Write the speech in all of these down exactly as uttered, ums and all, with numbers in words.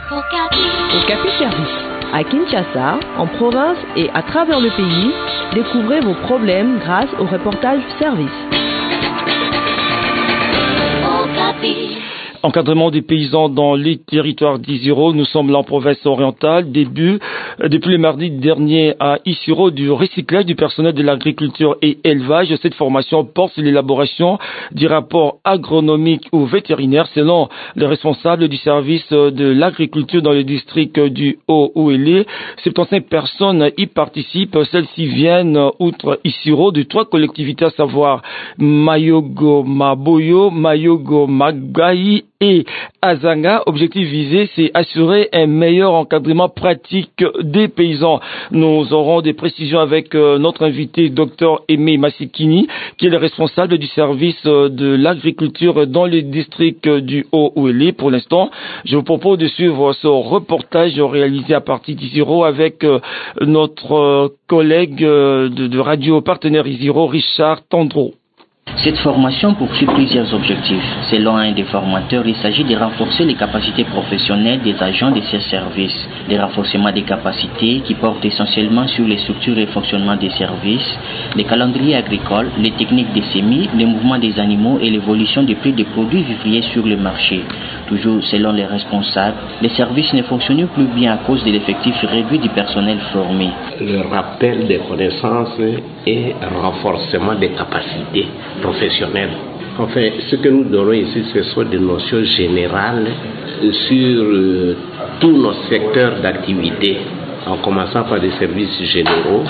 Okapi Service. À Kinshasa, en province et à travers le pays, découvrez vos problèmes grâce au reportage service. Okapi. Encadrement des paysans dans les territoires d'Isiro. Nous sommes là en province orientale. Début, euh, depuis le mardi dernier à Isiro, du recyclage du personnel de l'agriculture et élevage. Cette formation porte sur l'élaboration du rapport agronomique ou vétérinaire selon les responsables du service de l'agriculture dans le district du Haut-Ouélé. soixante-quinze personnes y participent. Celles-ci viennent, outre Isiro, de trois collectivités, à savoir Mayogo Maboyo, Mayogo Magayi et Azanga. Objectif visé, c'est assurer un meilleur encadrement pratique des paysans. Nous aurons des précisions avec euh, notre invité, docteur Aimé Massikini, qui est le responsable du service euh, de l'agriculture dans le district du Haut-Ouélé. Pour l'instant, je vous propose de suivre ce reportage réalisé à partir d'Isiro avec euh, notre euh, collègue euh, de, de radio partenaire Isiro, Richard Tandreau. Cette formation poursuit plusieurs objectifs. Selon un des formateurs, il s'agit de renforcer les capacités professionnelles des agents de ces services, le renforcement des capacités qui portent essentiellement sur les structures et fonctionnement des services, les calendriers agricoles, les techniques des semis, le mouvement des animaux et l'évolution des prix des produits vivriers sur le marché. Toujours selon les responsables, les services ne fonctionnent plus bien à cause de l'effectif réduit du personnel formé. Le rappel des connaissances et renforcement des capacités professionnelles. Enfin, ce que nous donnons ici, ce sont des notions générales sur euh, tous nos secteurs d'activité, en commençant par des services généraux,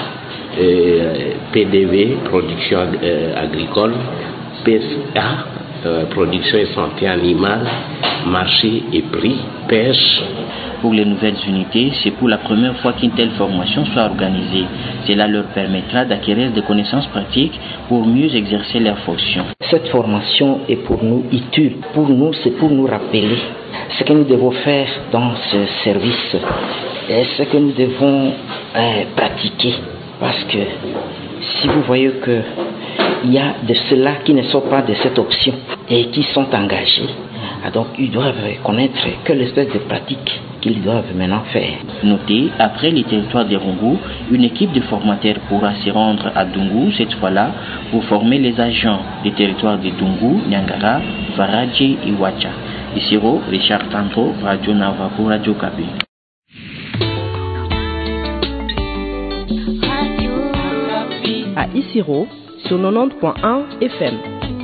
euh, P D V, production euh, agricole, P S A, Euh, production et santé animale, marché et prix, pêche. Pour les nouvelles unités, c'est pour la première fois qu'une telle formation soit organisée. Cela leur permettra d'acquérir des connaissances pratiques pour mieux exercer leurs fonctions. Cette formation est pour nous utile. Pour nous, c'est pour nous rappeler ce que nous devons faire dans ce service et ce que nous devons euh, pratiquer. Parce que si vous voyez que il y a de ceux-là qui ne sont pas de cette option et qui sont engagés. Donc, ils doivent connaître quelle espèce de pratique qu'ils doivent maintenant faire. Notez, après les territoires de Rungu, une équipe de formateurs pourra se rendre à Dungu, cette fois-là, pour former les agents des territoires de Dungu, Nyangara, Varadje et Wacha. Isiro, Richard Tandreau, Radio Nava pour Radio Okapi. À Isiro, sur quatre-vingt-dix point un F M.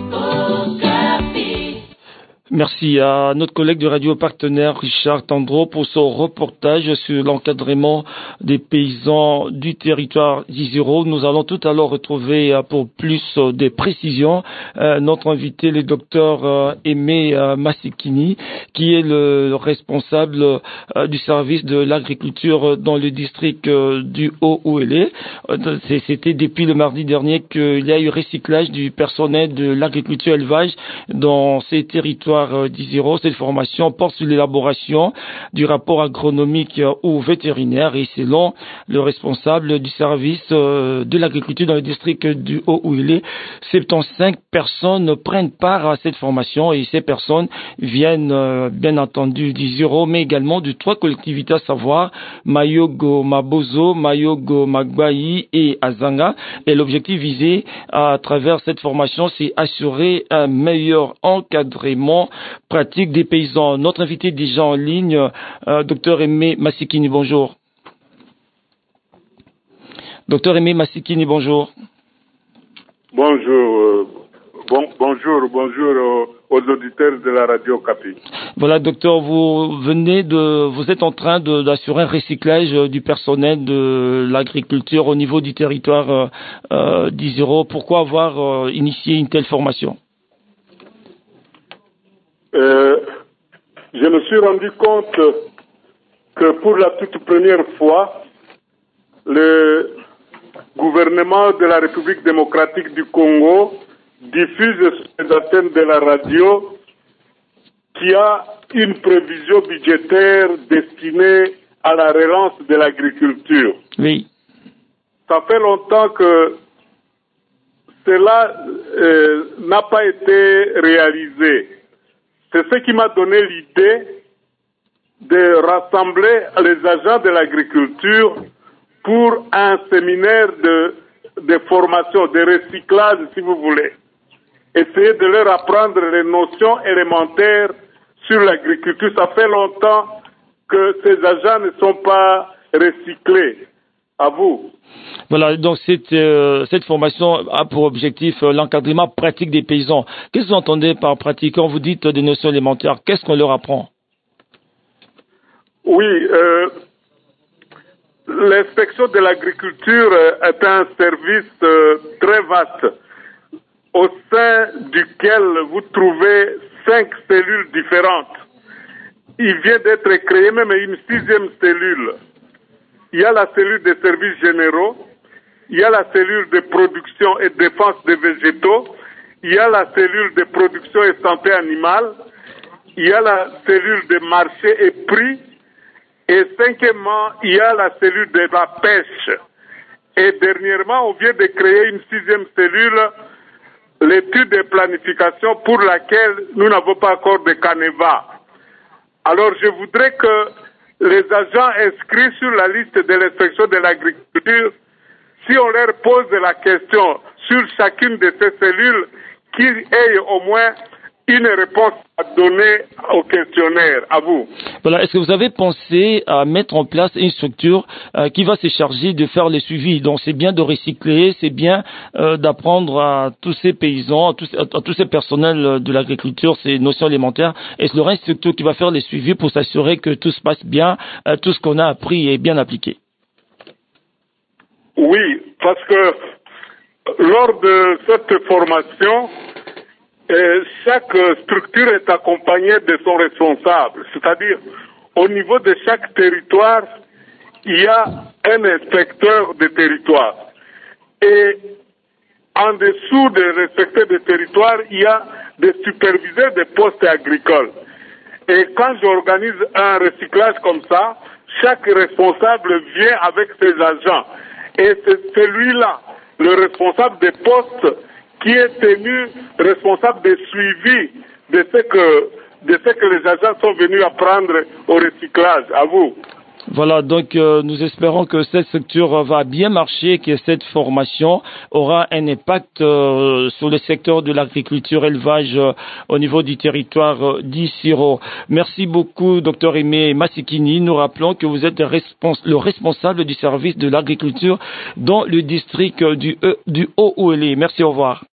Merci à notre collègue de radio partenaire Richard Tandreau pour son reportage sur l'encadrement des paysans du territoire d'Isiro. Nous allons tout à l'heure retrouver pour plus de précisions notre invité, le docteur Aimé Massikini, qui est le responsable du service de l'agriculture dans le district du Haut-Ouélé. C'était depuis le mardi dernier qu'il y a eu recyclage du personnel de l'agriculture élevage dans ces territoires d'Isiro. Cette formation porte sur l'élaboration du rapport agronomique ou vétérinaire et selon le responsable du service de l'agriculture dans le district du Haut-Ouélé, soixante-quinze personnes prennent part à cette formation et ces personnes viennent bien entendu d'Isiro mais également de trois collectivités à savoir Mayogo Mabozo, Mayogo Magayi et Azanga. Et l'objectif visé à travers cette formation, c'est assurer un meilleur encadrement pratique des paysans. Notre invité déjà en ligne, euh, docteur Aimé Massikini, bonjour. Docteur Aimé Massikini, bonjour. Bonjour, euh, bon, bonjour, bonjour aux, aux auditeurs de la radio Okapi. Voilà, docteur, vous venez de, vous êtes en train de, d'assurer un recyclage du personnel de l'agriculture au niveau du territoire euh, euh, d'Isiro. Pourquoi avoir euh, initié une telle formation? Euh, je me suis rendu compte que pour la toute première fois, le gouvernement de la République démocratique du Congo diffuse sur les antennes de la radio qui a une prévision budgétaire destinée à la relance de l'agriculture. Oui. Ça fait longtemps que cela euh, n'a pas été réalisé. C'est ce qui m'a donné l'idée de rassembler les agents de l'agriculture pour un séminaire de, de formation, de recyclage, si vous voulez. Essayer de leur apprendre les notions élémentaires sur l'agriculture. Ça fait longtemps que ces agents ne sont pas recyclés. À vous. Voilà, donc cette, euh, cette formation a pour objectif euh, l'encadrement pratique des paysans. Qu'est-ce que vous entendez par pratique? Quand vous dites des notions élémentaires, qu'est-ce qu'on leur apprend? Oui, euh, l'inspection de l'agriculture est un service euh, très vaste au sein duquel vous trouvez cinq cellules différentes. Il vient d'être créé même une sixième cellule. Il y a la cellule des services généraux, il y a la cellule de production et de défense des végétaux, il y a la cellule de production et santé animale, il y a la cellule de marché et prix, et cinquièmement, il y a la cellule de la pêche. Et dernièrement, on vient de créer une sixième cellule, l'étude de planification pour laquelle nous n'avons pas encore de canevas. Alors je voudrais que les agents inscrits sur la liste de l'inspection de l'agriculture, si on leur pose la question sur chacune de ces cellules, qu'ils aient au moins une réponse à donner au questionnaire. À vous. Voilà. Est-ce que vous avez pensé à mettre en place une structure euh, qui va se charger de faire les suivis? Donc c'est bien de recycler, c'est bien euh, d'apprendre à tous ces paysans, à tous, à, à tous ces personnels de l'agriculture ces notions élémentaires. Est-ce qu'il y aura une structure qui va faire les suivis pour s'assurer que tout se passe bien, euh, tout ce qu'on a appris est bien appliqué? Oui, parce que lors de cette formation, Et chaque structure est accompagnée de son responsable, c'est-à-dire au niveau de chaque territoire, il y a un inspecteur de territoire. Et en dessous des inspecteurs de territoire, il y a des superviseurs de postes agricoles. Et quand j'organise un recyclage comme ça, chaque responsable vient avec ses agents. Et c'est celui-là, le responsable des postes, qui est tenu responsable de suivi de ce que, de ce que les agents sont venus apprendre au recyclage. À vous. Voilà, donc euh, nous espérons que cette structure va bien marcher, que cette formation aura un impact euh, sur le secteur de l'agriculture élevage euh, au niveau du territoire euh, d'Issiro. Merci beaucoup, docteur Aimé Massikini. Nous rappelons que vous êtes le, respons- le responsable du service de l'agriculture dans le district du, e- du Haut-Ouélé. Merci, au revoir.